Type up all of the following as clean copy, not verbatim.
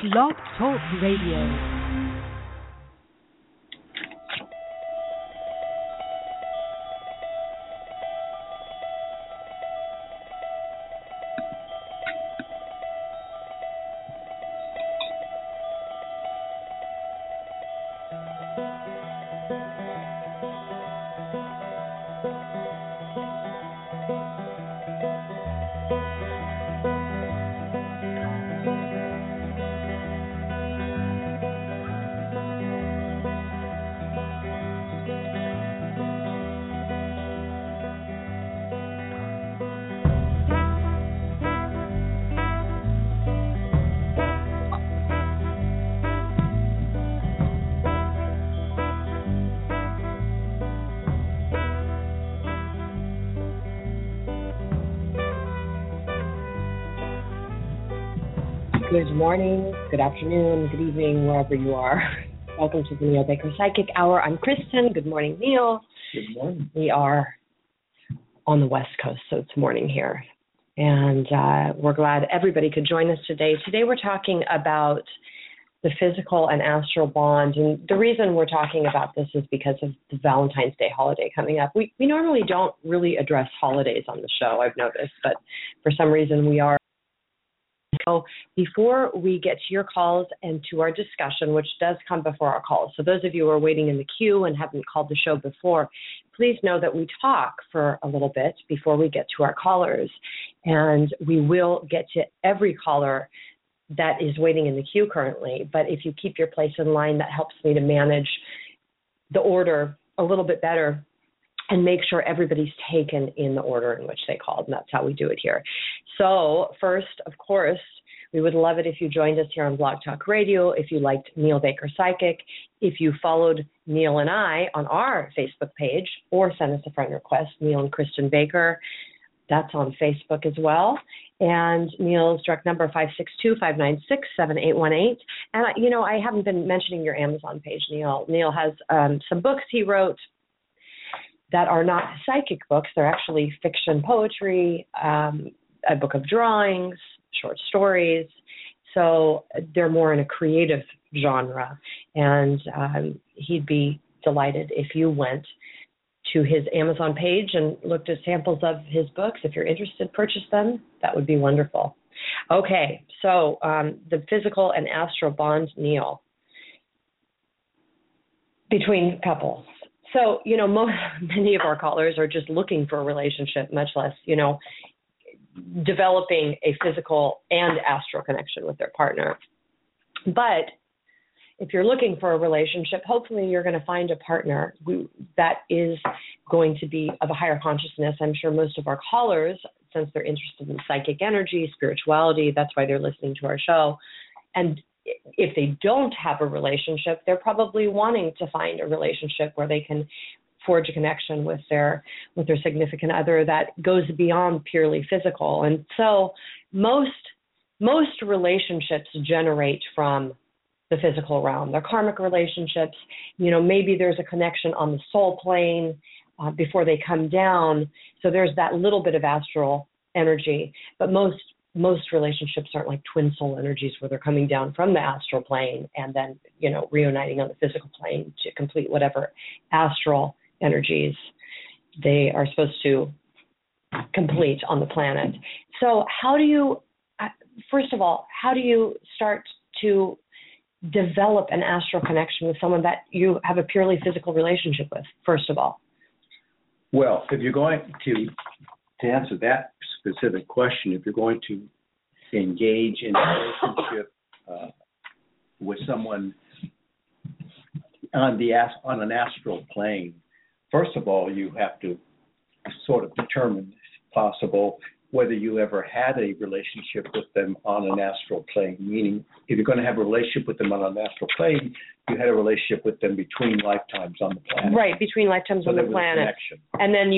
Blog Talk Radio. Good morning, good afternoon, good evening, wherever you are. Welcome to the Neil Baker Psychic Hour. I'm Kristen. Good morning, Neil. Good morning. We are on the West Coast, so it's morning here. And we're glad everybody could join us today. Today we're talking about the physical and astral bond. And the reason we're talking about this is because of the Valentine's Day holiday coming up. We normally don't really address holidays on the show, I've noticed, but for some reason we are. So before we get to your calls and to our discussion, which does come before our calls, so those of you who are waiting in the queue and haven't called the show before, please know that we talk for a little bit before we get to our callers. And we will get to every caller that is waiting in the queue currently. But if you keep your place in line, that helps me to manage the order a little bit better and make sure everybody's taken in the order in which they called, and that's how we do it here. So first, of course, we would love it if you joined us here on Blog Talk Radio, if you liked Neil Baker Psychic, if you followed Neil and I on our Facebook page, or send us a friend request, Neil and Kristen Baker. That's on Facebook as well. And Neil's direct number, 562-596-7818. And, I haven't been mentioning your Amazon page, Neil. Neil has some books he wrote that are not psychic books. They're actually fiction poetry, a book of drawings, short stories. So they're more in a creative genre. And he'd be delighted if you went to his Amazon page and looked at samples of his books. If you're interested, purchase them. That would be wonderful. Okay, so the physical and astral bond, Neil, between couples. So, many of our callers are just looking for a relationship, much less, developing a physical and astral connection with their partner. But if you're looking for a relationship, hopefully you're going to find a partner that is going to be of a higher consciousness. I'm sure most of our callers, since they're interested in psychic energy, spirituality, that's why they're listening to our show. And if they don't have a relationship, they're probably wanting to find a relationship where they can forge a connection with their significant other that goes beyond purely physical. And so most relationships generate from the physical realm. They're karmic relationships. Maybe there's a connection on the soul plane before they come down. So there's that little bit of astral energy. But most relationships aren't like twin soul energies where they're coming down from the astral plane and then, reuniting on the physical plane to complete whatever astral energies they are supposed to complete on the planet. So first of all, how do you start to develop an astral connection with someone that you have a purely physical relationship with, first of all? Well, if you're going to answer that specific question, if you're going to engage in a relationship with someone on an astral plane, first of all, you have to sort of determine, if possible, whether you ever had a relationship with them on an astral plane, meaning if you're going to have a relationship with them on an astral plane, you had a relationship with them between lifetimes on the planet. Right, between lifetimes on the planet. And then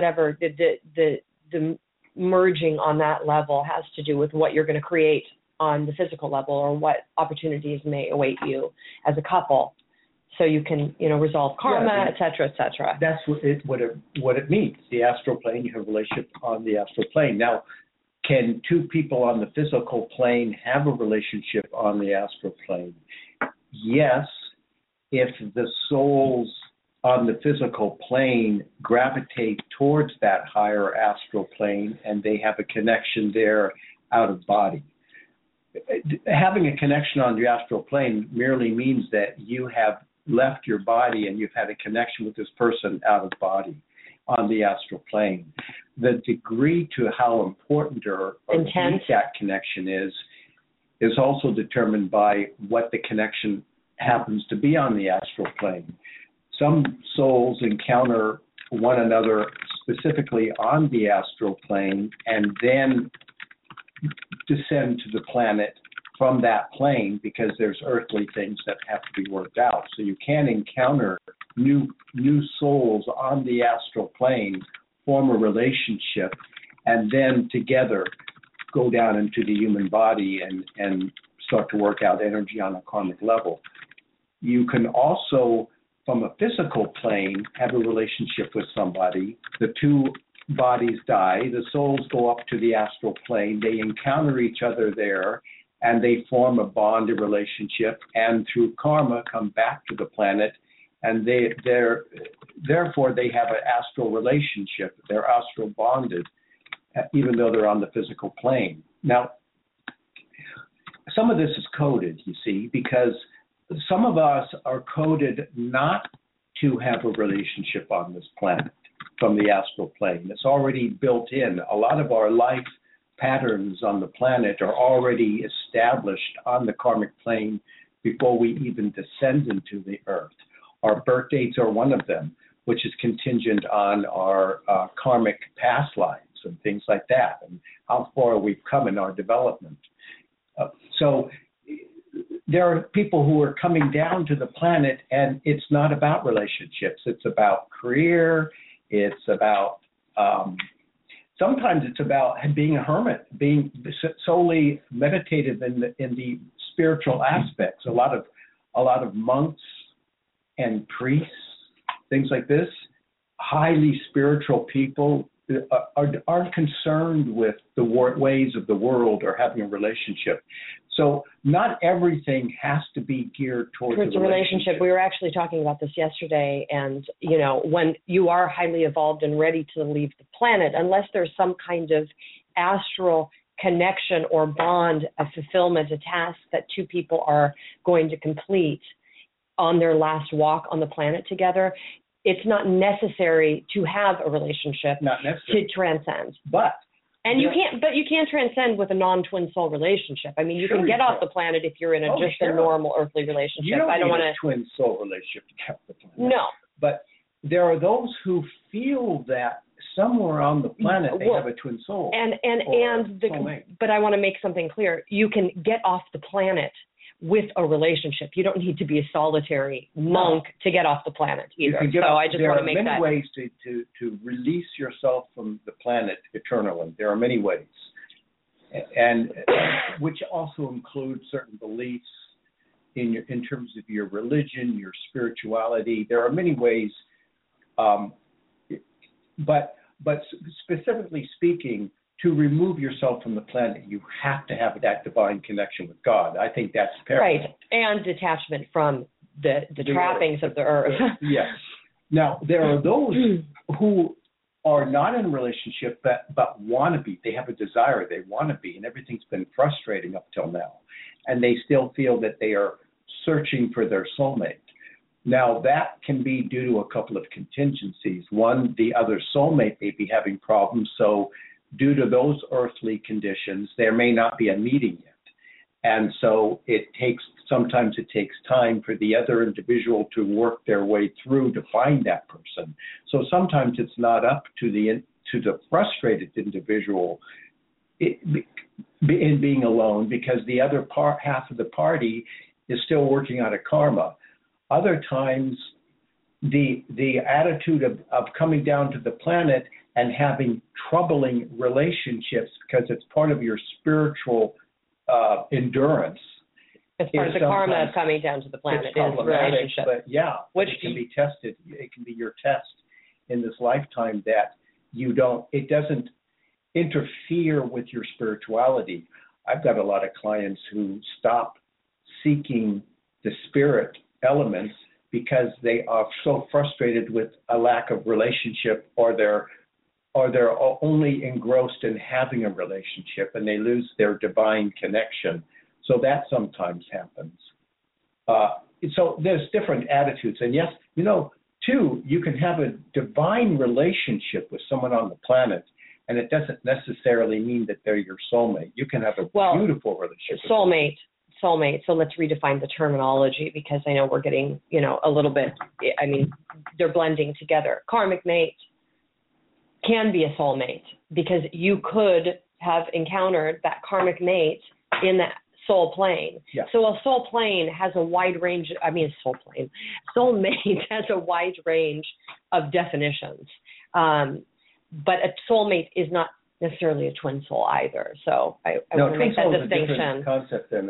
the merging on that level has to do with what you're going to create on the physical level or what opportunities may await you as a couple. So you can, resolve karma, et cetera, et cetera. That's what it means. The astral plane, you have a relationship on the astral plane. Now, can two people on the physical plane have a relationship on the astral plane? Yes, if the souls on the physical plane gravitate towards that higher astral plane and they have a connection there out of body. Having a connection on the astral plane merely means that you have left your body and you've had a connection with this person out of body on the astral plane. The degree to how important or deep that connection is also determined by what the connection happens to be on the astral plane. Some souls encounter one another specifically on the astral plane and then descend to the planet from that plane because there's earthly things that have to be worked out. So you can encounter new souls on the astral plane, form a relationship, and then together go down into the human body and start to work out energy on a karmic level. You can also, from a physical plane, have a relationship with somebody. The two bodies die, the souls go up to the astral plane, they encounter each other there, and they form a bond, a relationship, and through karma come back to the planet, and therefore they have an astral relationship. They're astral bonded, even though they're on the physical plane. Now, some of this is coded, you see, because some of us are coded not to have a relationship on this planet from the astral plane. It's already built in. A lot of our life patterns on the planet are already established on the karmic plane before we even descend into the earth. Our birth dates are one of them, which is contingent on our karmic past lives and things like that, and how far we've come in our development. So there are people who are coming down to the planet, and it's not about relationships. It's about career. It's about sometimes it's about being a hermit, being solely meditative in the spiritual aspects. A lot of monks and priests, things like this, highly spiritual people aren't concerned with the ways of the world or having a relationship. So not everything has to be geared towards a relationship. We were actually talking about this yesterday, and when you are highly evolved and ready to leave the planet, unless there's some kind of astral connection or bond, a fulfillment, a task that two people are going to complete on their last walk on the planet together, it's not necessary to have a relationship to transcend. You can't transcend with a non-twin soul relationship. I mean, you can get off the planet if you're in a normal earthly relationship. You don't need a twin soul relationship to get off the planet. No. But there are those who feel that somewhere on the planet they have a twin soul. But I want to make something clear. You can get off the planet with a relationship. You don't need to be a solitary monk to get off the planet either. I just want to make that. There are many ways to release yourself from the planet eternally. There are many ways, and which also include certain beliefs in terms of your religion, your spirituality. There are many ways, but specifically speaking, to remove yourself from the planet, you have to have that divine connection with God. I think that's paramount. Right, and detachment from the trappings of the earth. Yes. Now, there are those who are not in a relationship but want to be. They have a desire. They want to be, and everything's been frustrating up till now. And they still feel that they are searching for their soulmate. Now, that can be due to a couple of contingencies. One, the other soulmate may be having problems, so due to those earthly conditions, there may not be a meeting yet. And so sometimes it takes time for the other individual to work their way through to find that person. So sometimes it's not up to the frustrated individual in being alone, because the other half of the party is still working out a karma. Other times, the attitude of coming down to the planet and having troubling relationships, because it's part of your spiritual endurance. It's part of the karma of coming down to the planet is relationship. But it can be tested. It can be your test in this lifetime that it doesn't interfere with your spirituality. I've got a lot of clients who stop seeking the spirit elements because they are so frustrated with a lack of relationship, or they're only engrossed in having a relationship and they lose their divine connection. So that sometimes happens. So there's different attitudes. And yes, too, you can have a divine relationship with someone on the planet, and it doesn't necessarily mean that they're your soulmate. You can have a beautiful relationship. Soulmate. So let's redefine the terminology, because I know we're getting, a little bit, they're blending together. Karmic mate can be a soulmate, because you could have encountered that karmic mate in that soul plane. Yeah. So a soul plane has a wide range, soulmate has a wide range of definitions. But a soulmate is not necessarily a twin soul either. So I want to make that distinction. A different concept than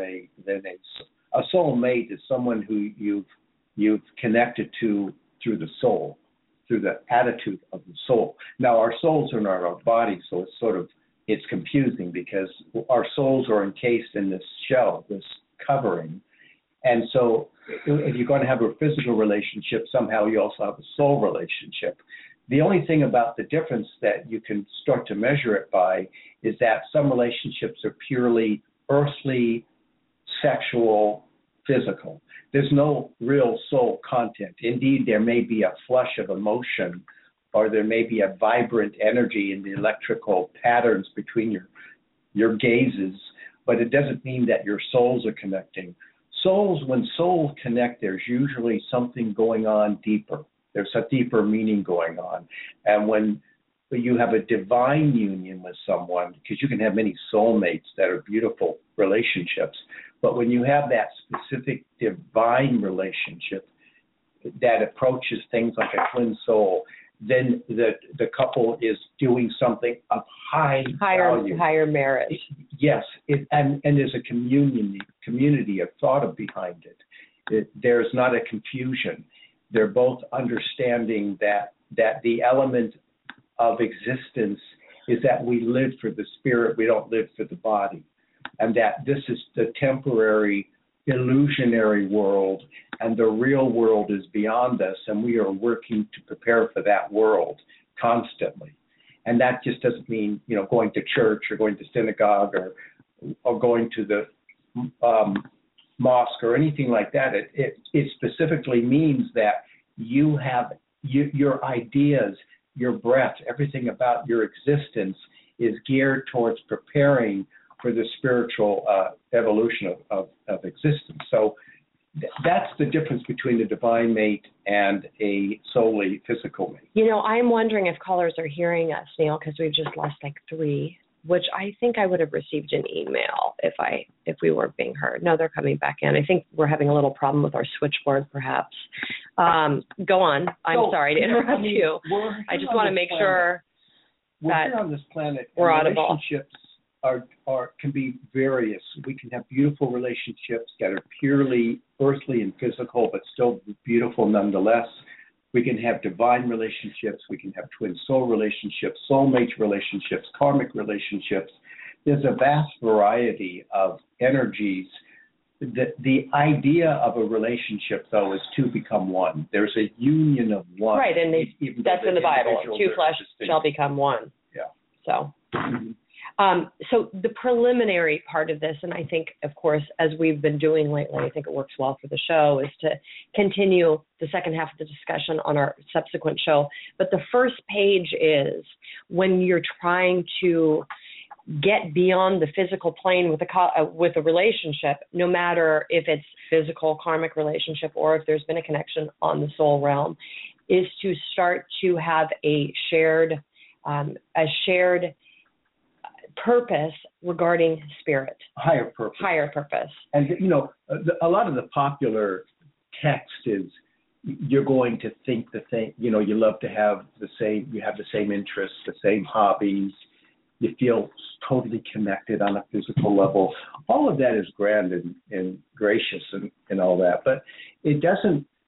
a soulmate is someone who you've connected to through the soul, through the attitude of the soul. Now, our souls are not our bodies, so it's confusing, because our souls are encased in this shell, this covering. And so if you're going to have a physical relationship, somehow you also have a soul relationship. The only thing about the difference that you can start to measure it by is that some relationships are purely earthly, sexual, physical. There's no real soul content. Indeed, there may be a flush of emotion, or there may be a vibrant energy in the electrical patterns between your gazes, but it doesn't mean that your souls are connecting. When souls connect, there's usually something going on deeper. There's a deeper meaning going on. And when you have a divine union with someone, because you can have many soulmates that are beautiful relationships, but when you have that specific divine relationship that approaches things like a twin soul, then the couple is doing something of higher value. Higher merit. Yes, and there's a community of thought behind it. There's not a confusion. They're both understanding that the element of existence is that we live for the spirit, we don't live for the body, and that this is the temporary, illusionary world, and the real world is beyond us, and we are working to prepare for that world constantly. And that just doesn't mean, going to church or going to synagogue or going to the mosque or anything like that. It specifically means that you have your ideas, your breath, everything about your existence is geared towards preparing for the spiritual evolution of existence. So that's the difference between a divine mate and a solely physical mate. I'm wondering if callers are hearing us, Neil, because we've just lost 3, which I think I would have received an email if we weren't being heard. No, they're coming back in. I think we're having a little problem with our switchboard, perhaps. Go on. I'm sorry to interrupt you. I just want to make sure that we're here on this planet. We're audible. Relationships can be various. We can have beautiful relationships that are purely earthly and physical, but still beautiful nonetheless. We can have divine relationships. We can have twin soul relationships, soulmate relationships, karmic relationships. There's a vast variety of energies. The idea of a relationship, though, is to become one. There's a union of one. Right, and that's in the Bible. 2 flesh shall become one. Yeah. So. So the preliminary part of this, and I think, of course, as we've been doing lately, I think it works well for the show, is to continue the second half of the discussion on our subsequent show. But the first page is when you're trying to get beyond the physical plane with a relationship, no matter if it's physical karmic relationship or if there's been a connection on the soul realm, is to start to have a shared purpose regarding spirit. Higher purpose. And, a lot of the popular text is you're going to think the same, you love to have you have the same interests, the same hobbies, you feel totally connected on a physical level. All of that is grand and gracious and all that, but it doesn't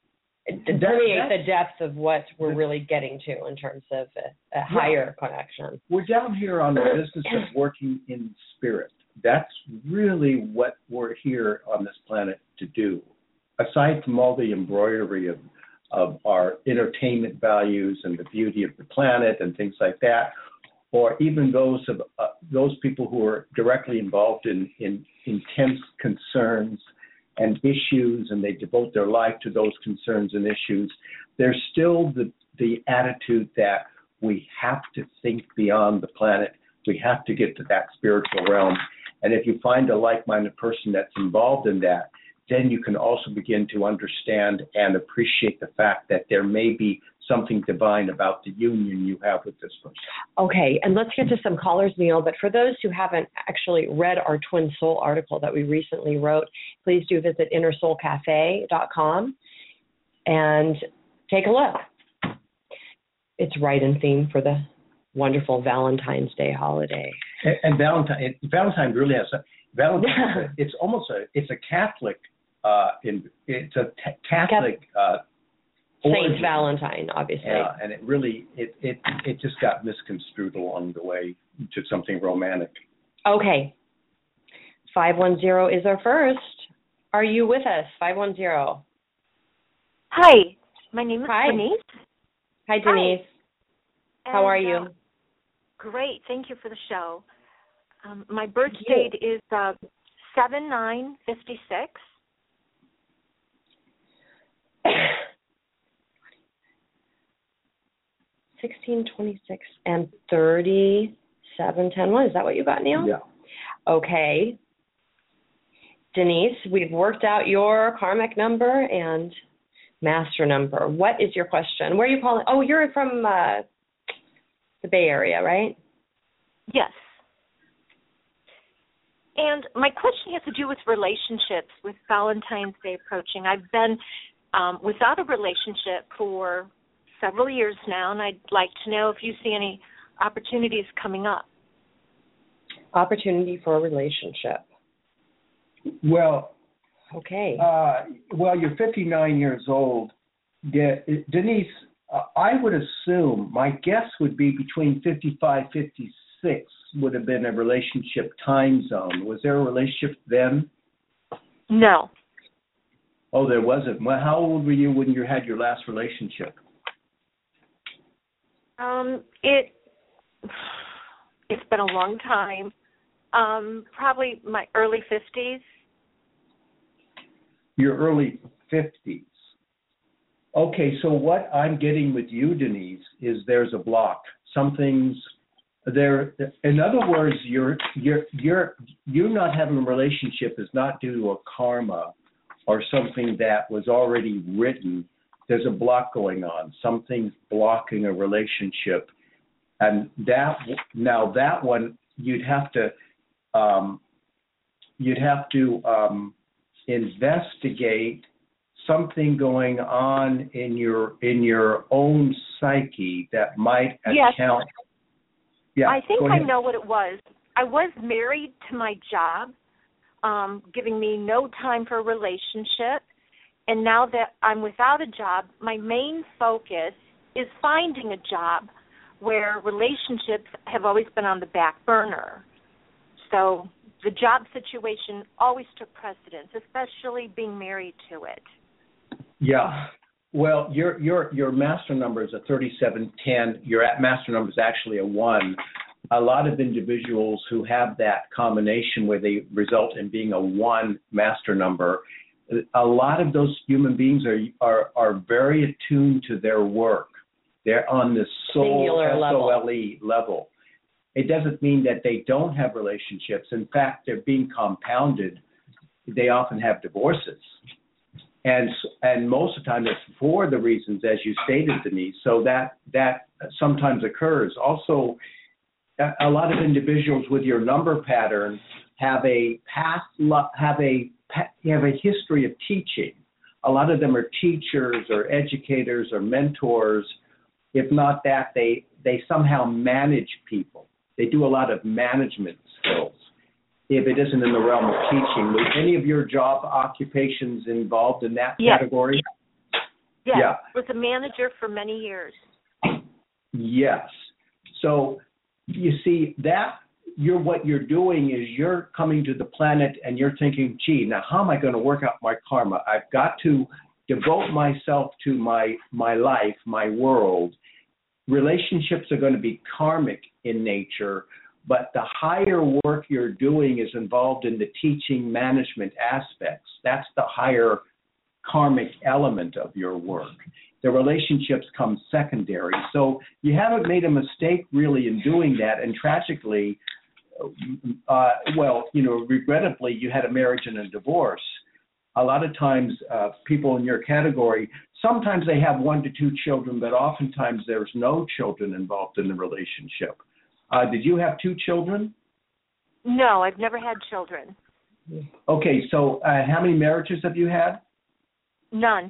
permeate the depth of what we're really getting to in terms of a higher connection. We're down here on the business of working in spirit. That's really what we're here on this planet to do. Aside from all the embroidery of our entertainment values and the beauty of the planet and things like that, or even those people who are directly involved in intense concerns and issues, and they devote their life to those concerns and issues, there's still the attitude that we have to think beyond the planet. We have to get to that spiritual realm. And if you find a like-minded person that's involved in that, then you can also begin to understand and appreciate the fact that there may be something divine about the union you have with this person. Okay, and let's get to some callers, Neil. But for those who haven't actually read our Twin Soul article that we recently wrote, please do visit InnerSoulCafe.com and take a look. It's right in theme for the wonderful Valentine's Day holiday. And Valentine really has Valentine. It's almost a Catholic. It's a Catholic. Saint Valentine, obviously. Yeah, and it really it just got misconstrued along the way to something romantic. Okay. 510 is our first. Are you with us? 510. Hi, my name is Denise. Hi, Denise. Hi. How are you? Great. Thank you for the show. My birth date is 7/9/56. 16, 26, and 37, 10, 1. Is that what you got, Neil? Yeah. Okay. Denise, we've worked out your karmic number and master number. What is your question? Where are you calling? Oh, you're from the Bay Area, right? Yes. And my question has to do with relationships, with Valentine's Day approaching. I've been without a relationship for several years now, and I'd like to know if you see any opportunities coming up. Opportunity for a relationship. Well, okay. You're 59 years old. Denise, I would assume, my guess would be between 55, 56 would have been a relationship time zone. Was there a relationship then? No. Oh, there wasn't. Well, how old were you when you had your last relationship? It's been a long time. Probably my early 50s. Your early 50s. Okay, so what I'm getting with you, Denise, is there's a block. Something's there. In other words, you're not having a relationship is not due to a karma or something that was already written. There's a block going on. Something's blocking a relationship, and that one you'd have to investigate something going on in your own psyche that might account. Yeah, I think I know what it was. I was married to my job, giving me no time for a relationship. And now that I'm without a job, my main focus is finding a job where relationships have always been on the back burner. So the job situation always took precedence, especially being married to it. Yeah. Well, your master number is a 3710. Your master number is actually a 1. A lot of individuals who have that combination where they result in being a 1 master number, a lot of those human beings are very attuned to their work. They're on this soul, S-O-L-E level. It doesn't mean that they don't have relationships. In fact, they're being compounded. They often have divorces. And most of the time it's for the reasons, as you stated, Denise. So that sometimes occurs. Also, a lot of individuals with your number pattern have a history of teaching. A lot of them are teachers or educators or mentors. If not that, they somehow manage people. They do a lot of management skills. If it isn't in the realm of teaching, was any of your job occupations involved in that category? Yes, Yeah. was a manager for many years. Yes. So you see that what you're doing is you're coming to the planet and you're thinking, gee, now how am I going to work out my karma? I've got to devote myself to my life, my world. Relationships are going to be karmic in nature, but the higher work you're doing is involved in the teaching management aspects. That's the higher karmic element of your work. The relationships come secondary. So you haven't made a mistake really in doing that. And tragically, regrettably, you had a marriage and a divorce. A lot of times people in your category, sometimes they have 1 to 2 children, but oftentimes there's no children involved in the relationship. Did you have 2 children? No, I've never had children. Okay, so how many marriages have you had? None.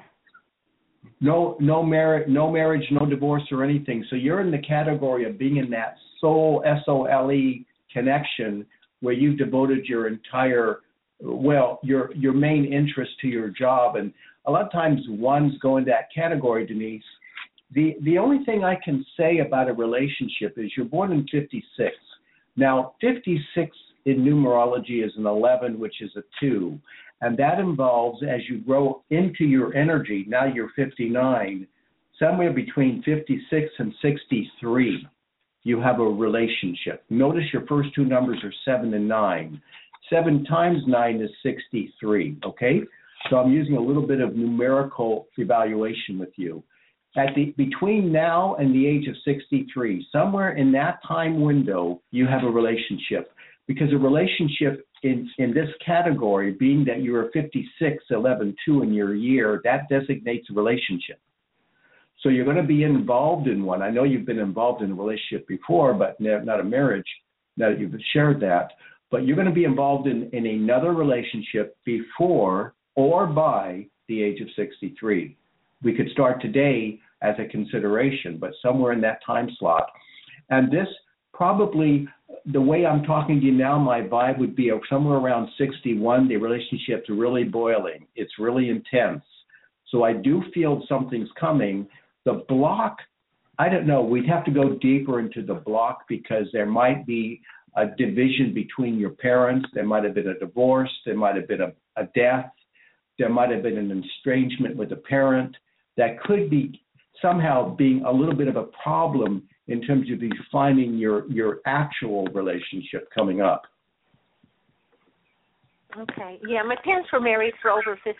No marriage, no divorce or anything. So you're in the category of being in that soul, S-O-L-E connection where you've devoted your entire, your main interest to your job. And a lot of times ones go in that category, Denise. The only thing I can say about a relationship is you're born in 56. Now, 56 in numerology is an 11, which is a 2. And that involves, as you grow into your energy, now you're 59, somewhere between 56 and 63, you have a relationship. Notice your first 2 numbers are 7 and 9. 7 times 9 is 63, okay? So I'm using a little bit of numerical evaluation with you. Between now and the age of 63, somewhere in that time window, you have a relationship. Because a relationship in this category, being that you are 56, 11, 2 in your year, that designates a relationship. So you're going to be involved in one. I know you've been involved in a relationship before, but not a marriage, now that you've shared that. But you're going to be involved in another relationship before or by the age of 63. We could start today as a consideration, but somewhere in that time slot. And this probably, the way I'm talking to you now, my vibe would be somewhere around 61, the relationship's really boiling. It's really intense. So I do feel something's coming. The block, I don't know, we'd have to go deeper into the block because there might be a division between your parents. There might have been a divorce. There might have been a death. There might have been an estrangement with a parent. That could be somehow being a little bit of a problem in terms of defining your actual relationship coming up. Okay. Yeah, my parents were married for over 50.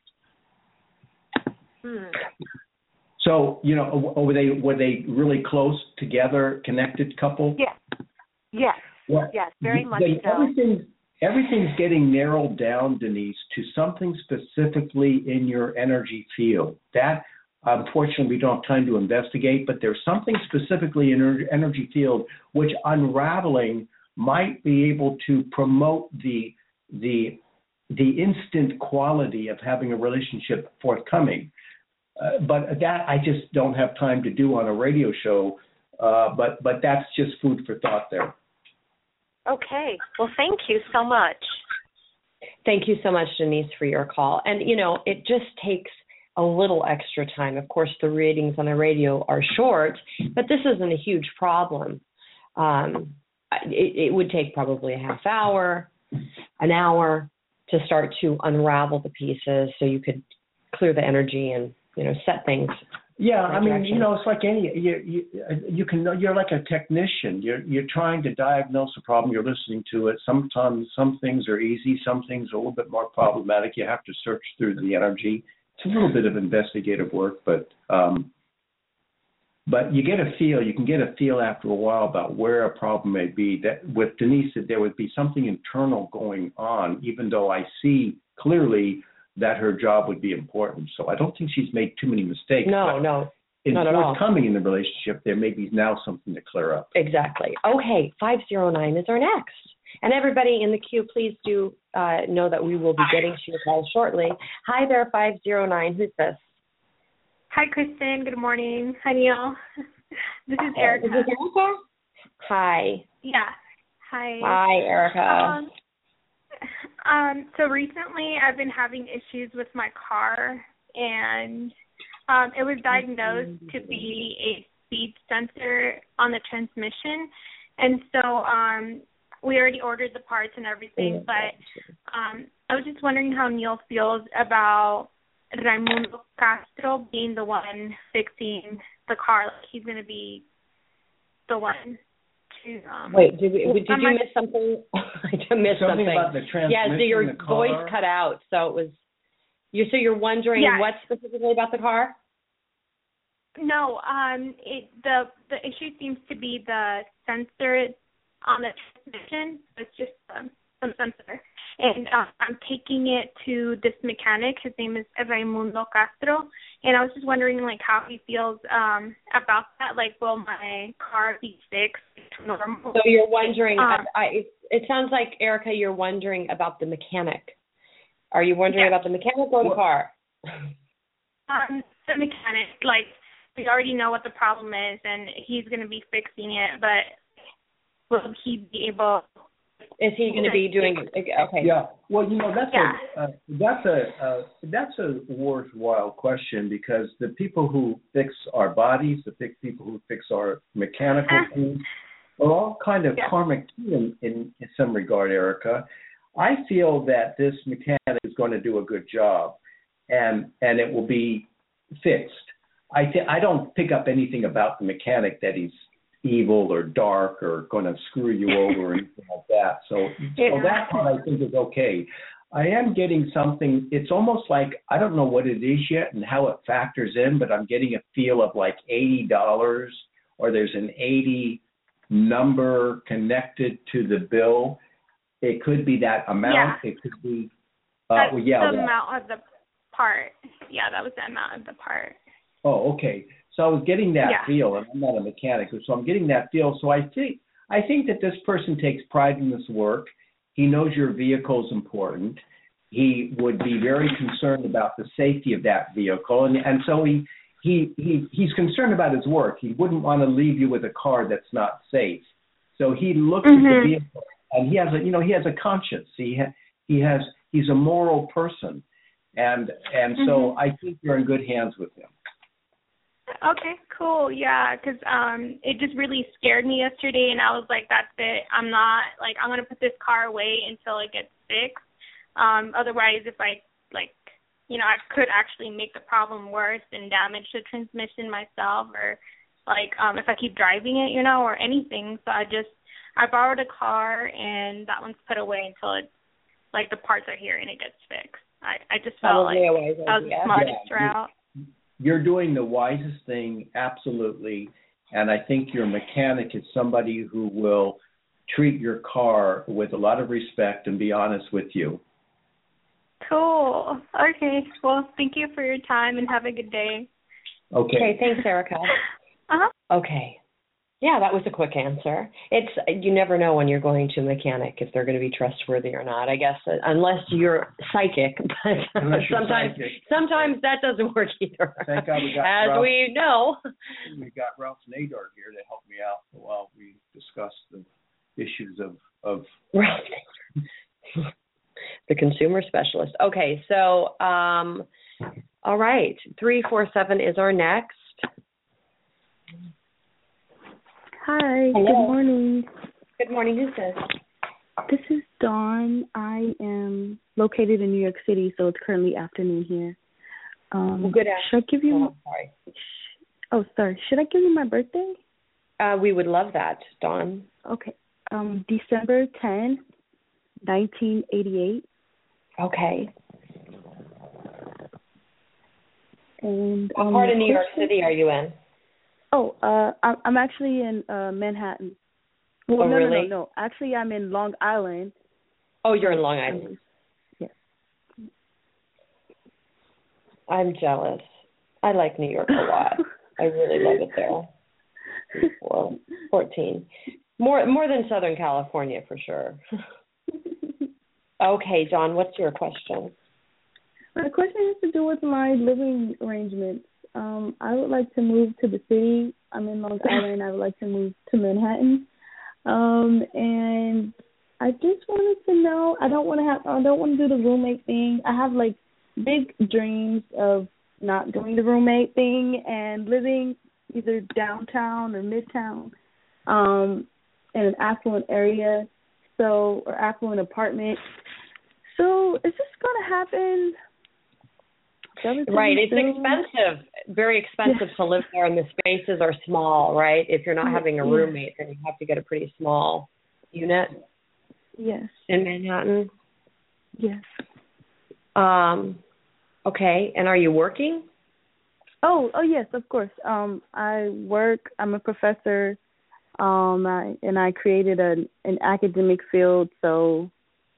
So, were they really close together, connected couple? Yeah. Yes. Well, yes, very much so. Everything's getting narrowed down, Denise, to something specifically in your energy field. That, unfortunately, we don't have time to investigate, but there's something specifically in your energy field which unraveling might be able to promote the instant quality of having a relationship forthcoming. But that I just don't have time to do on a radio show, but that's just food for thought there. Okay. Well, thank you so much. Thank you so much, Denise, for your call. And, it just takes a little extra time. Of course, the readings on the radio are short, but this isn't a huge problem. It would take probably a half hour, an hour to start to unravel the pieces so you could clear the energy and, set things. Yeah, I mean, it's like you're like a technician. You're trying to diagnose a problem. You're listening to it. Sometimes some things are easy. Some things are a little bit more problematic. You have to search through the energy. It's a little bit of investigative work, but you get a feel. You can get a feel after a while about where a problem may be. That with Denise, that there would be something internal going on, even though I see clearly that her job would be important. So I don't think she's made too many mistakes. No, not at all. Forthcoming in the relationship, there may be now something to clear up. Exactly. Okay, 509 is our next. And everybody in the queue, please do know that we will be getting to your call shortly. Hi there, 509. Who's this? Hi, Kristen. Good morning. Hi, Neil. This is Erica. Is this Erica? Hi. Yeah. Hi. Hi, Erica. So recently I've been having issues with my car, and it was diagnosed to be a speed sensor on the transmission, and so we already ordered the parts and everything. But I was just wondering how Neil feels about Raimundo Castro being the one fixing the car. Like he's going to be the one to. Wait, did you miss something? I missed something about the transmission. Yeah, so your in the car? voice cut out, so it was. You're wondering what specifically about the car? No, the issue seems to be the sensor on the transmission. It's just some sensor, and I'm taking it to this mechanic. His name is Raimundo Castro, and I was just wondering like how he feels about that. Like, will my car be fixed normal? So you're wondering. It sounds like, Erica, you're wondering about the mechanic. Are you wondering about the mechanic or the car? The mechanic. Like, we already know what the problem is, and he's going to be fixing it, but will he be able? Is he going to be doing? Okay. Yeah. Well, that's a worthwhile question, because the people who fix our bodies, the people who fix our mechanical things, are all kind of karmic in some regard, Erica. I feel that this mechanic is going to do a good job, and it will be fixed. I don't pick up anything about the mechanic that he's evil or dark or going to screw you over or anything like that. So that part I think is okay. I am getting something. It's almost like, I don't know what it is yet and how it factors in, but I'm getting a feel of like $80, or there's an 80 number connected to the bill. It could be that amount. Yeah. It could be the amount of the part. Yeah, that was the amount of the part. Oh, okay. So I was getting that feel, and I'm not a mechanic, so I'm getting that feel. So I think that this person takes pride in this work. He knows your vehicle is important. He would be very concerned about the safety of that vehicle, and so he's concerned about his work. He wouldn't want to leave you with a car that's not safe. So he looks at the vehicle, and he has a conscience. He's a moral person, and so I think you're in good hands with him. Okay, cool. Yeah, because it just really scared me yesterday, and I was like, that's it. I'm going to put this car away until it gets fixed. Otherwise, if I could actually make the problem worse and damage the transmission myself, or if I keep driving it, or anything. So I borrowed a car, and that one's put away until it's the parts are here and it gets fixed. I just felt like that was the smartest route. You're doing the wisest thing, absolutely, and I think your mechanic is somebody who will treat your car with a lot of respect and be honest with you. Cool. Okay. Well, thank you for your time, and have a good day. Okay, thanks, Erica. Okay. Yeah, that was a quick answer. You never know when you're going to a mechanic if they're going to be trustworthy or not, I guess, unless you're psychic. But sometimes that doesn't work either. Thank God we got we know. We got Ralph Nadar here to help me out while we discuss the issues of Ralph Nadar, the consumer specialist. Okay, so all right, 347 is our next. Hi, Hello. Good morning. Good morning, who's this? This is Dawn. I am located in New York City, so it's currently afternoon here. Good afternoon. Should I give you sorry. Should I give you my birthday? We would love that, Dawn. Okay. December 10, 1988. Okay. And what part of New York City are you in? Oh, I'm actually in Manhattan. Well, no. Actually, I'm in Long Island. Oh, you're in Long Island. Yes. I'm jealous. I like New York a lot. I really love it there. 14. More than Southern California, for sure. Okay, John, what's your question? My question has to do with my living arrangements. I would like to move to the city. I'm in Long Island. I would like to move to Manhattan. And I just wanted to know, I don't want to do the roommate thing. I have big dreams of not doing the roommate thing and living either downtown or midtown, in an affluent area, or affluent apartment. So it's just gonna happen. Right, it's expensive, very expensive to live there, and the spaces are small, right? If you're not having a roommate, then you have to get a pretty small unit. Yes. In Manhattan? Yes. Okay, and are you working? Oh, yes, of course. I work. I'm a professor, I created an academic field, so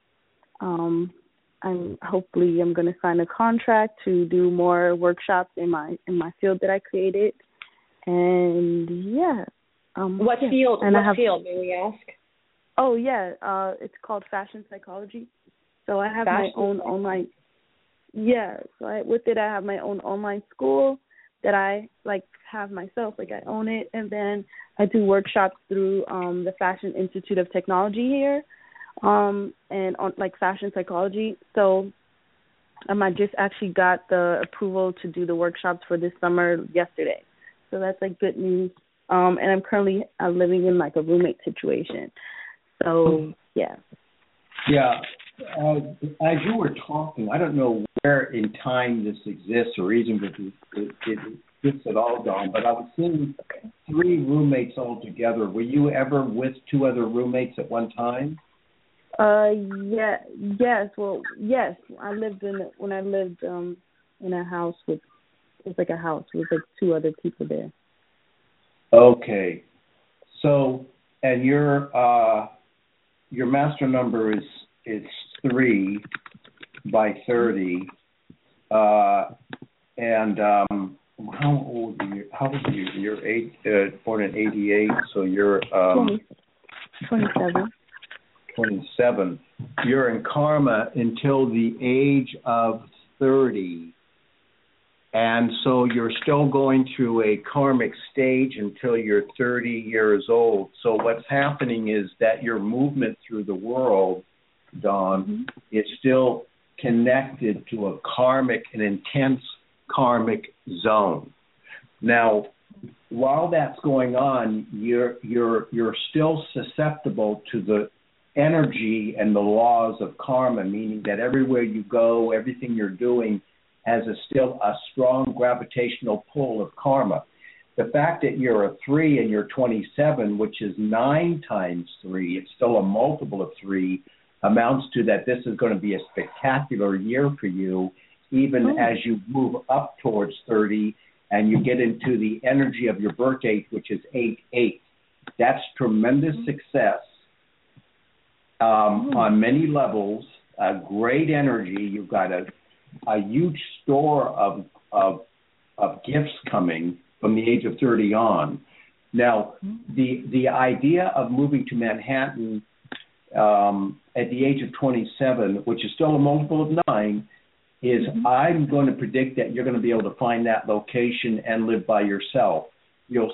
I'm going to sign a contract to do more workshops in my field that I created, and yeah. What field? And field? May we ask? Oh yeah, it's called fashion psychology. So I have my own online. Yeah, so with it I have my own online school that I have myself. I own it, and then I do workshops through the Fashion Institute of Technology here. And on fashion psychology. So I just actually got the approval to do the workshops for this summer yesterday. So that's good news. And I'm currently living in a roommate situation. So yeah. Yeah. As you were talking, I don't know where in time this exists or even if it exists at all, Dawn, but I was seeing 3 roommates all together. Were you ever with 2 other roommates at one time? Yes. Well, yes. I lived in a house with, it was a house with 2 other people there. Okay. So, and your master number is 3 by 30. And how old are you? You're born in 88, so you're 27. 27. You're in karma until the age of 30. And so you're still going through a karmic stage until you're 30 years old. So what's happening is that your movement through the world, Dawn, is still connected to an intense karmic zone. Now, while that's going on, you're still susceptible to the energy and the laws of karma, meaning that everywhere you go, everything you're doing has still a strong gravitational pull of karma. The fact that you're a 3 and you're 27, which is 9 times 3, it's still a multiple of 3, amounts to that this is going to be a spectacular year for you, even as you move up towards 30 and you get into the energy of your birth date, which is 8/8. That's tremendous success. On many levels, great energy. You've got a huge store of gifts coming from the age of 30 on. Now, the idea of moving to Manhattan at the age of 27, which is still a multiple of 9, is I'm going to predict that you're going to be able to find that location and live by yourself. You'll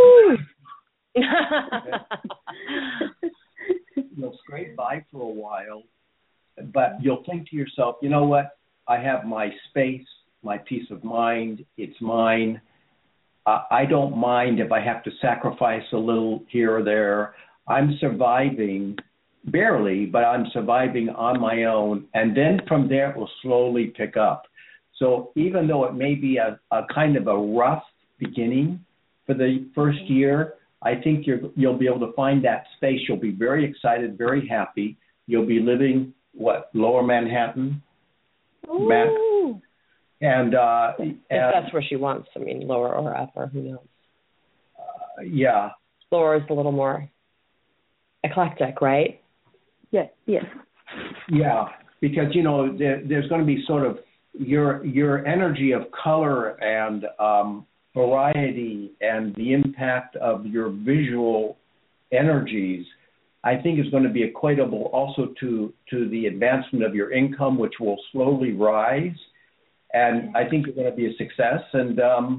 scrape by for a while, but you'll think to yourself, you know what? I have my space, my peace of mind. It's mine. I don't mind if I have to sacrifice a little here or there. I'm surviving, barely, but I'm surviving on my own. And then from there, it will slowly pick up. So even though it may be a kind of a rough beginning for the first year, I think you'll be able to find that space. You'll be very excited, very happy. You'll be living, Lower Manhattan? Ooh. And if that's where she wants, lower or upper, who knows? Yeah. Lower is a little more eclectic, right? Yes. Yeah, because, there's going to be sort of your energy of color and variety and the impact of your visual energies, I think is going to be equatable also to the advancement of your income, which will slowly rise. And I think you're going to be a success. And,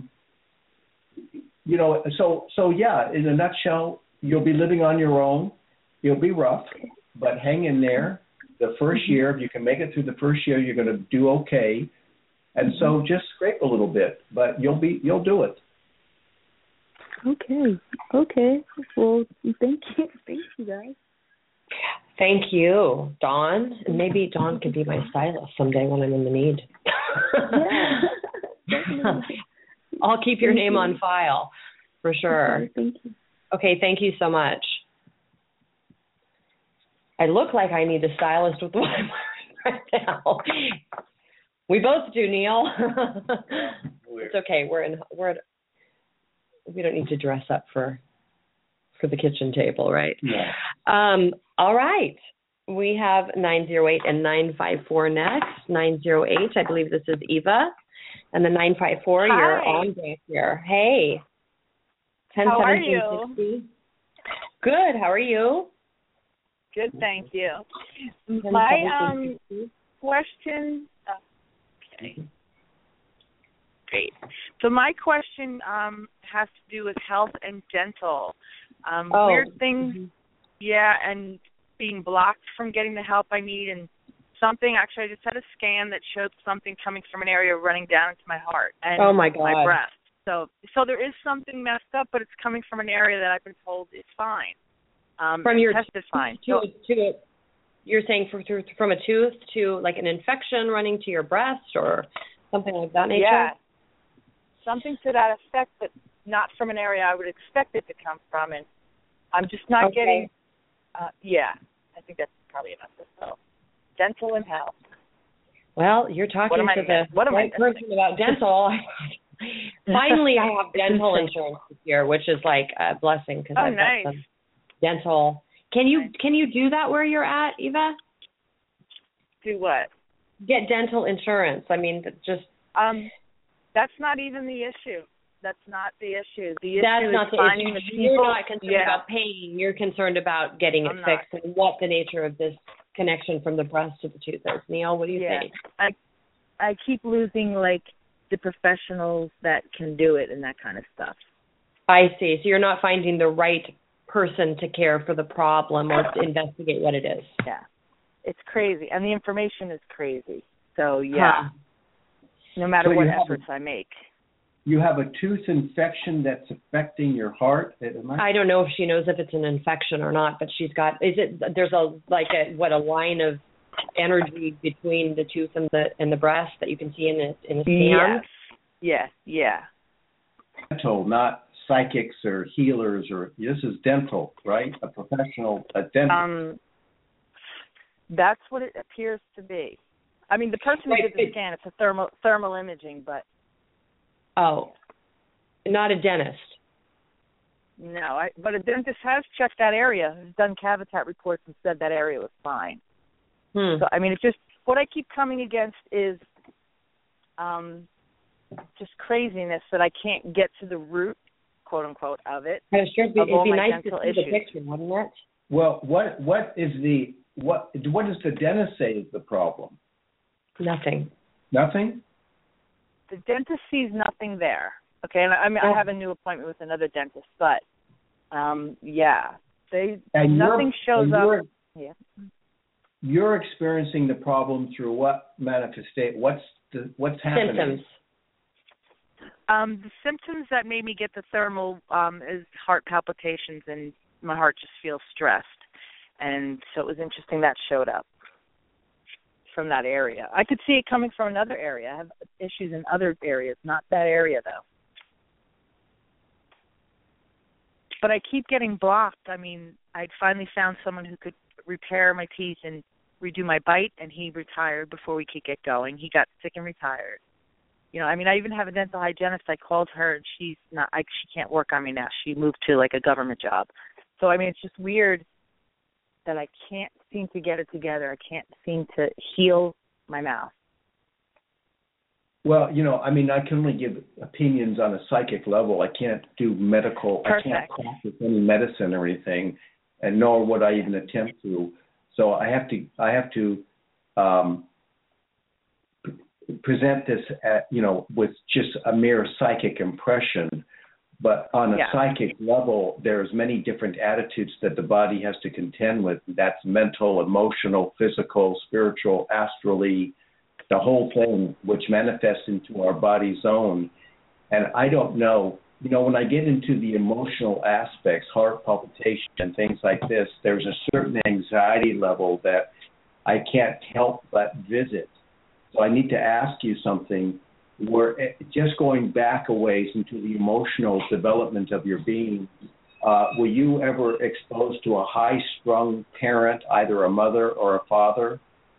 so yeah, in a nutshell, you'll be living on your own. It'll be rough, but hang in there. The first year, if you can make it through the first year, you're going to do okay. And so just scrape a little bit, but you'll do it. Okay. Well, thank you guys. Thank you, Dawn. And maybe Dawn could be my stylist someday when I'm in the need. Yeah, definitely. I'll keep your name on file for sure. Okay, thank you. Okay, thank you so much. I look like I need a stylist with what I'm wearing right now. We both do, Neil. It's okay. We don't need to dress up for the kitchen table, right? Yeah. All right. We have 908 and 954 next. 908, I believe this is Eva. And the 954, Hi. You're on deck here. Hey. 10, How are 17, you? 60. Good. How are you? Good, thank you. 10, My 17, 60. question. Okay. Great. So my question has to do with health and dental. Weird things, yeah, and being blocked from getting the help I need, and something. Actually, I just had a scan that showed something coming from an area running down into my heart and my God. my breast. So there is something messed up, but it's coming from an area that I've been told is fine. From your test is fine. You're saying from a tooth to like an infection running to your breast or something like that nature? Yeah, something to that effect, but not from an area I would expect it to come from, and I'm just not getting. Yeah, I think that's probably enough. So, dental and health. Well, you're talking to the right person about dental. Finally, I have dental insurance this year, which is like a blessing because I've got some dental. Can you do that where you're at, Eva? Do what? Get dental insurance. I mean, just. That's not even the issue. That's not the issue. The issue That's is not the finding issue. the people. You're not concerned about pain. You're concerned about getting it fixed and what the nature of this connection from the breast to the tooth is. Neil, what do you think? I keep losing like the professionals that can do it and that kind of stuff. I see. So you're not finding the right person to care for the problem or to investigate what it is. Yeah. It's crazy. And the information is crazy. So, yeah. No matter what efforts I make. You have a tooth infection that's affecting your heart? I don't know if she knows if it's an infection or not, but she's got, there's a line of energy between the tooth and the breast that you can see in a scan? Yes. Yeah. Dental, not psychics or healers, this is dental, right? A professional, a dentist. That's what it appears to be. I mean, the person who did the scan, it's a thermal imaging, but. Oh, not a dentist. No, but a dentist has checked that area, has done cavitat reports and said that area was fine. So, I mean, it's just, what I keep coming against is just craziness that I can't get to the root, quote unquote, of it. It'd be nice to see the picture, wouldn't it? Well, what does the dentist say is the problem? Nothing. Nothing? The dentist sees nothing there. Okay, and I have a new appointment with another dentist, but nothing shows up. Yeah. You're experiencing the problem through what manifestation? What's happening? Symptoms. The symptoms that made me get the thermal is heart palpitations, and my heart just feels stressed. And so it was interesting that showed up from that area. I could see it coming from another area. I have issues in other areas, not that area, though. But I keep getting blocked. I mean, I finally found someone who could repair my teeth and redo my bite, and he retired before we could get going. He got sick and retired. You know, I mean, I even have a dental hygienist. I called her, and she can't work on me now. She moved to, like, a government job. So, I mean, it's just weird that I can't seem to get it together. I can't seem to heal my mouth. Well, you know, I mean, I can only give opinions on a psychic level. I can't do medical. Perfect. I can't practice any medicine or anything, and nor would I even attempt to. So I have to present this with just a mere psychic impression. But on a psychic level, there's many different attitudes that the body has to contend with. That's mental, emotional, physical, spiritual, astrally. the whole thing, which manifests into our body's own. And I don't know, when I get into the emotional aspects, heart palpitation and things like this, there's a certain anxiety level that I can't help but visit. So I need to ask you something. Where just going back a ways into the emotional development of your being, were you ever exposed to a high-strung parent, either a mother or a father?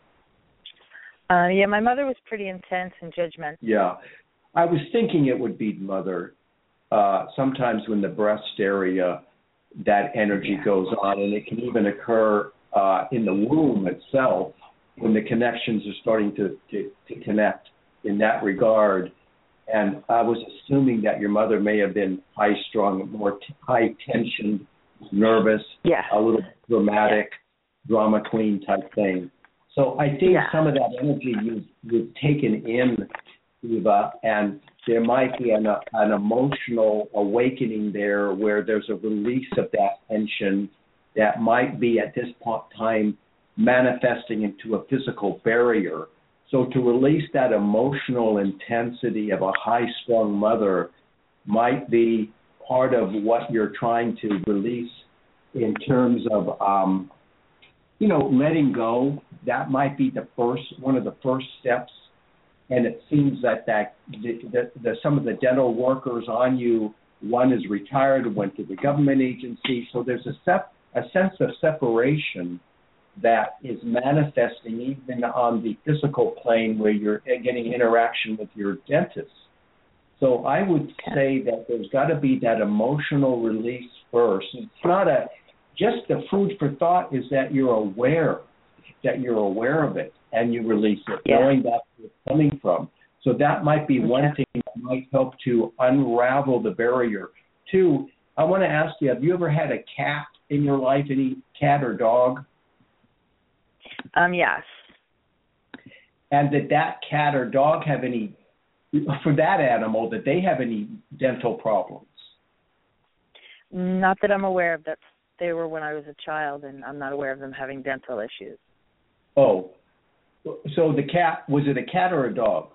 Yeah, my mother was pretty intense and judgmental. Yeah. I was thinking it would be mother. Sometimes when the breast area, that energy goes on, and it can even occur in the womb itself when the connections are starting to connect in that regard. And I was assuming that your mother may have been high-strung, more high-tension, nervous, a little dramatic, drama queen type thing. So I think some of that energy you've taken in, Eva, and there might be an emotional awakening there where there's a release of that tension that might be at this point in time manifesting into a physical barrier. So to release that emotional intensity of a high-strung mother might be part of what you're trying to release in terms of, letting go. That might be one of the first steps. And it seems that some of the dental workers on you, one is retired and went to the government agency. So there's a sense of separation that is manifesting even on the physical plane where you're getting interaction with your dentist. So I would say that there's got to be that emotional release first. It's not just the food for thought is that you're aware of it and you release it, knowing that's where it's coming from. So that might be one thing that might help to unravel the barrier. Two, I want to ask you, have you ever had a cat in your life, any cat or dog? Yes. And did that cat or dog have any, for that animal, did they have any dental problems? Not that I'm aware of. That they were when I was a child, and I'm not aware of them having dental issues. Oh, so the cat, was it a cat or a dog?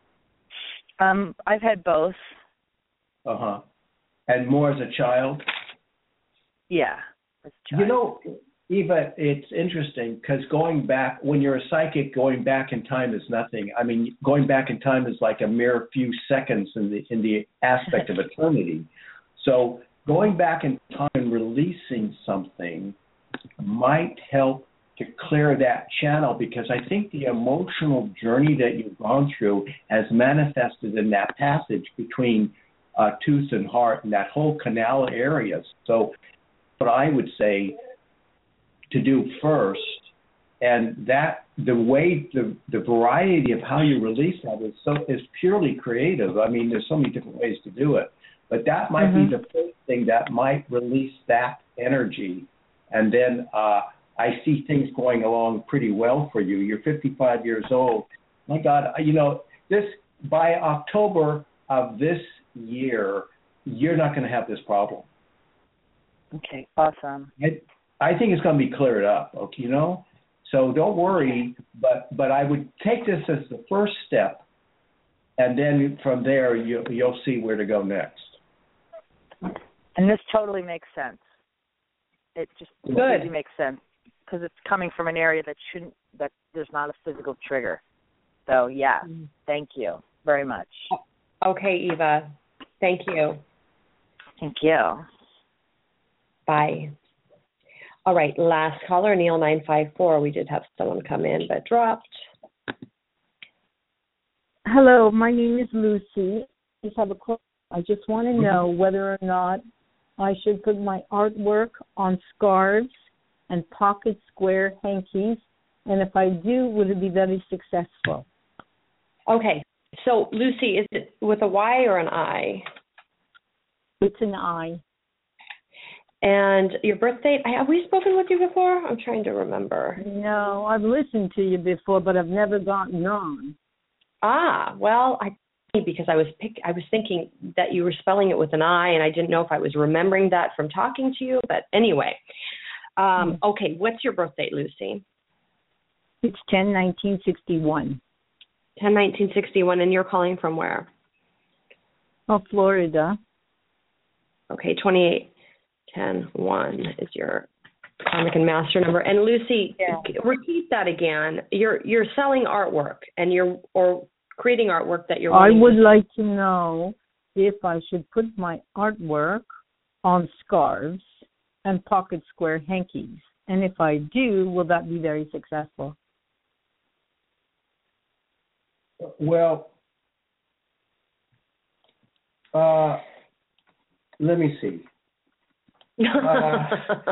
I've had both. Uh-huh. And more as a child? Yeah, as a child. Eva, it's interesting because going back, when you're a psychic, going back in time is nothing. I mean, going back in time is like a mere few seconds in the aspect of eternity. So going back in time and releasing something might help to clear that channel, because I think the emotional journey that you've gone through has manifested in that passage between tooth and heart and that whole canal area. So what I would say to do first, and that the variety of how you release that is purely creative. I mean, there's so many different ways to do it, but that might be the first thing that might release that energy. And then I see things going along pretty well for you. You're 55 years old. My God, this by October of this year, you're not going to have this problem. Okay, awesome. I think it's going to be cleared up, okay, So don't worry, but I would take this as the first step, and then from there you'll see where to go next. And this totally makes sense. It just completely makes sense because it's coming from an area that there's not a physical trigger. So thank you very much. Okay, Eva. Thank you. Thank you. Bye. All right, last caller, Neil 954. We did have someone come in but dropped. Hello, my name is Lucy. I just have a question. I just want to know whether or not I should put my artwork on scarves and pocket square hankies, and if I do, would it be very successful? Okay, so Lucy, is it with a Y or an I? It's an I. And your birth date, have we spoken with you before? I'm trying to remember. No, I've listened to you before, but I've never gotten on. Well, because I was thinking that you were spelling it with an I, and I didn't know if I was remembering that from talking to you. But anyway, okay, what's your birth date, Lucy? It's 10/19/61. 10/19/61, and you're calling from where? Oh, Florida. Okay, 2810-1 is your karmic and master number. And Lucy, repeat that again. You're selling artwork, and or creating artwork that you're. I would like to know if I should put my artwork on scarves and pocket square hankies, and if I do, will that be very successful? Well, let me see. Well,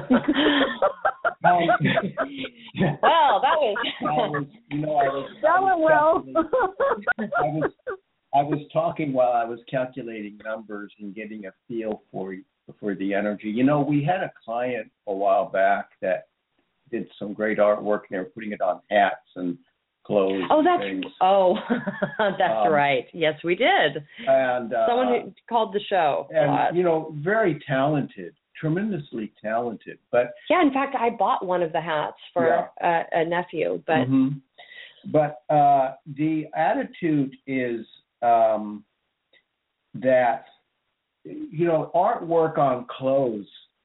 that was. I was talking while I was calculating numbers and getting a feel for the energy. We had a client a while back that did some great artwork, and they were putting it on hats and clothes. Oh, that's things. that's right. Yes, we did. And someone who called the show. And very talented, tremendously talented. But yeah, in fact, I bought one of the hats for a nephew. But but the attitude is that artwork on clothes.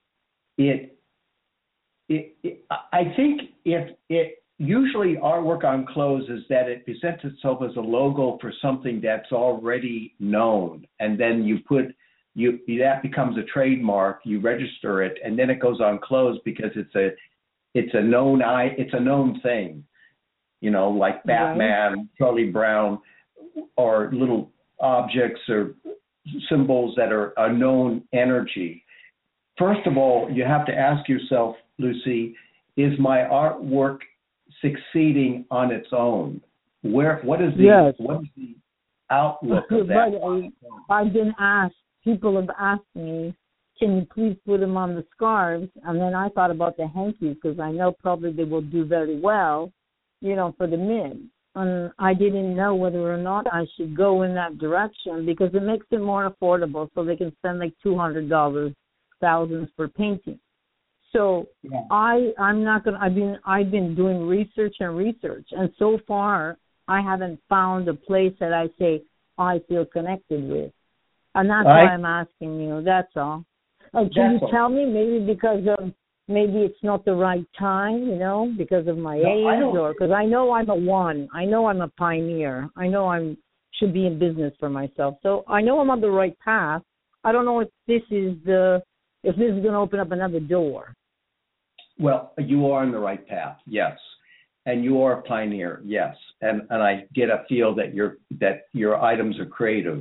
I think usually artwork on clothes is that it presents itself as a logo for something that's already known, and then that becomes a trademark. You register it, and then it goes on clothes because it's a known thing. Like Batman, Charlie Brown, or little objects or symbols that are a known energy. First of all, you have to ask yourself, Lucy, is my artwork succeeding on its own? What is the outlook of that? I've been asked, people have asked me, can you please put them on the scarves? And then I thought about the hankies because I know probably they will do very well, for the men. And I didn't know whether or not I should go in that direction because it makes it more affordable so they can spend like $200, thousands for painting. So I'm not going to, I've been doing research, and so far I haven't found a place that I say I feel connected with. And that's why I'm asking you, that's all. Can you tell me maybe it's not the right time, because of my age, or because I know I'm a one. I know I'm a pioneer. I know I should be in business for myself. So I know I'm on the right path. I don't know if this is going to open up another door. Well, you are on the right path, yes, and you are a pioneer, yes, and I get a feel that your items are creative.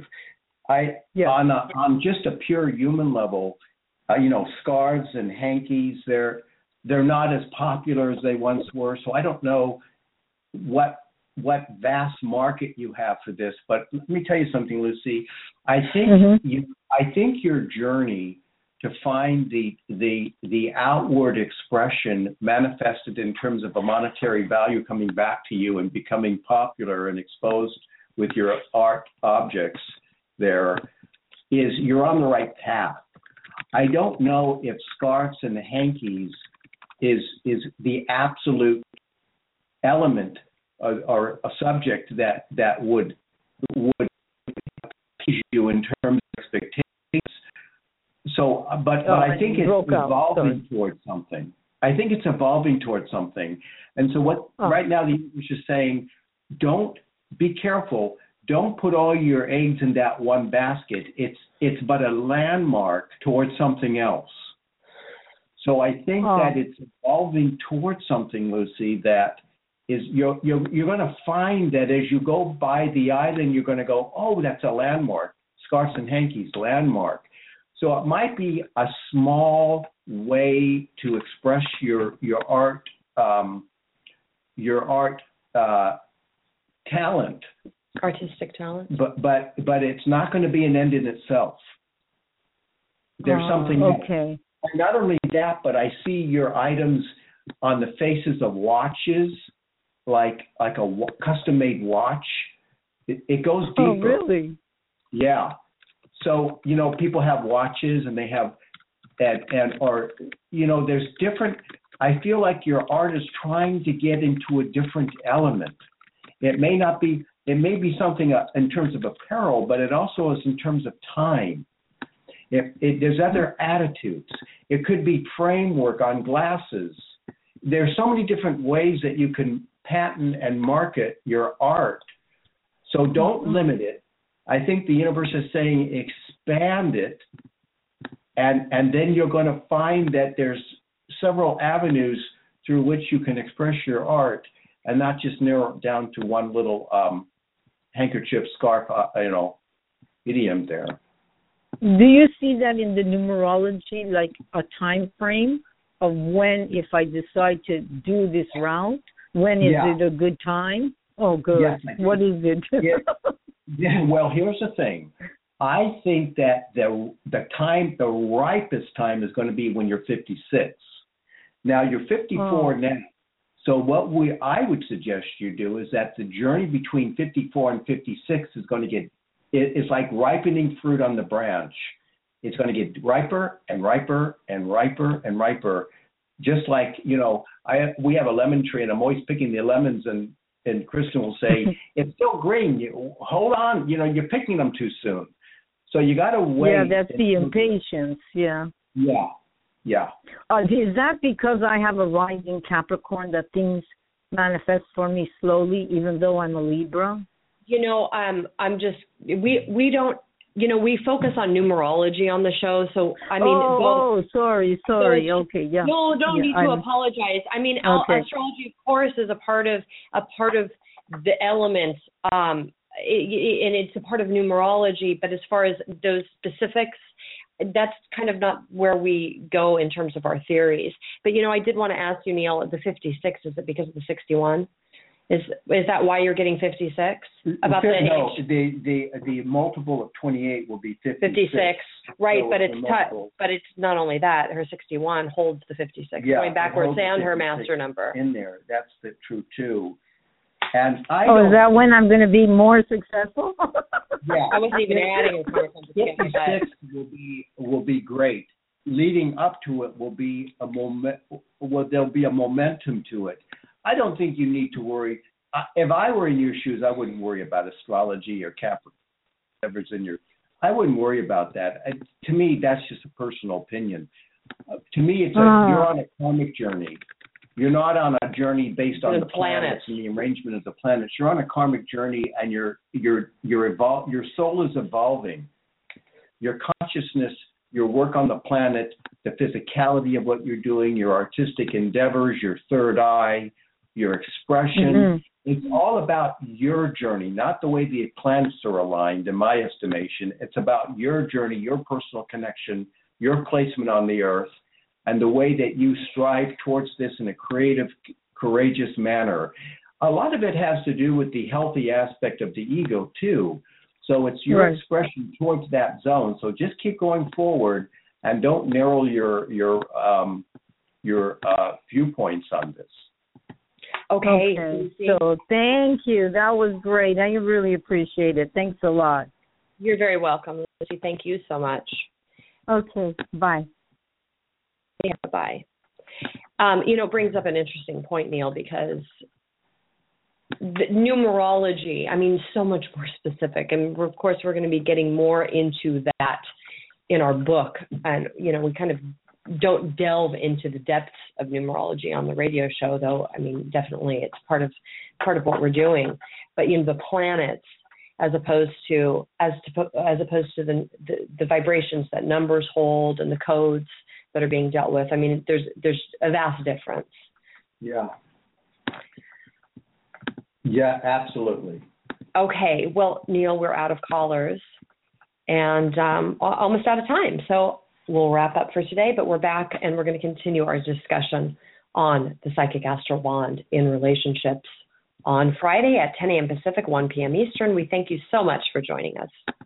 On just a pure human level, scarves and hankies, they're not as popular as they once were. So I don't know what vast market you have for this, but let me tell you something, Lucy. I think your journey to find the outward expression manifested in terms of a monetary value coming back to you and becoming popular and exposed with your art objects there is you're on the right path. I don't know if scarves and hankies is the absolute element or a subject that would please you in terms of expectations. So, but I think it's evolving towards something. I think it's evolving towards something. And so right now the universe is saying, be careful. Don't put all your eggs in that one basket. It's but a landmark towards something else. So I think that it's evolving towards something, Lucy, that is you're going to find that as you go by the island, you're going to go, oh, that's a landmark. Scarves and hankies, landmark. So it might be a small way to express your art talent. Artistic talent. But it's not going to be an end in itself. There's something. Okay. And not only that, but I see your items on the faces of watches, like a custom-made watch. It goes deeper. Oh, really? Yeah. So people have watches, and they have, there's different. I feel like your art is trying to get into a different element. It may be something in terms of apparel, but it also is in terms of time. There's other attitudes. It could be framework on glasses. There's so many different ways that you can patent and market your art. So don't limit it. I think the universe is saying expand it, and then you're going to find that there's several avenues through which you can express your art, and not just narrow it down to one little handkerchief, scarf, idiom there. Do you see that in the numerology, like a time frame of when, if I decide to do this route, when is it a good time? Oh, good. Yes, what is it? Well, here's the thing. I think that the ripest time is going to be when you're 56. Now, you're 54 now. So what I would suggest you do is that the journey between 54 and 56 is going to get, it's like ripening fruit on the branch. It's going to get riper and riper and riper and riper. Just like, we have a lemon tree and I'm always picking the lemons, and Kristen will say, it's still green. Hold on, you're picking them too soon. So you got to wait. Yeah, that's the impatience. Yeah. Yeah. Yeah. Is that because I have a rising Capricorn that things manifest for me slowly, even though I'm a Libra? I'm just, we don't, we focus on numerology on the show. So, I mean. Sorry. Okay. Yeah. No, don't need to apologize. I mean, astrology, of course, is a part of the elements, and it's a part of numerology. But as far as those specifics, that's kind of not where we go in terms of our theories. But, I did want to ask you, Neil, the 56, is it because of the 61? Is that why you're getting 56? About the age? The multiple of 28 will be 56. 56, right? So but it's not only that. Her 61 holds the 56, going backwards, and her master number in there. That's true too. And is that when I'm going to be more successful? Yeah, I wasn't even adding it. 56 will be great. Leading up to it will be there'll be a momentum to it. I don't think you need to worry. If I were in your shoes, I wouldn't worry about astrology or Capricorn, whatever's in your. I wouldn't worry about that. To me, that's just a personal opinion. To me, it's you're on a karmic journey. You're not on a journey based on the planets and the arrangement of the planets. You're on a karmic journey, and your soul is evolving. Your consciousness, your work on the planet, the physicality of what you're doing, your artistic endeavors, your third eye, your expression. It's all about your journey, not the way the planets are aligned, in my estimation. It's about your journey, your personal connection, your placement on the earth, and the way that you strive towards this in a creative, courageous manner. A lot of it has to do with the healthy aspect of the ego, too. So it's your expression towards that zone. So just keep going forward and don't narrow your viewpoints on this. Okay. So thank you. That was great. I really appreciate it. Thanks a lot. You're very welcome, Lucy. Thank you so much. Okay. Bye. Yeah, bye. Brings up an interesting point, Neil, because the numerology, so much more specific. And of course, we're going to be getting more into that in our book. And, we kind of don't delve into the depths of numerology on the radio show, though. Definitely it's part of what we're doing. But, the planets, as opposed to the vibrations that numbers hold and the codes that are being dealt with. There's a vast difference. Yeah. Yeah, absolutely. Okay. Well, Neil, we're out of callers and almost out of time. So we'll wrap up for today, but we're back and we're going to continue our discussion on the Psychic Astral Wand in relationships on Friday at 10 a.m. Pacific, 1 p.m. Eastern. We thank you so much for joining us.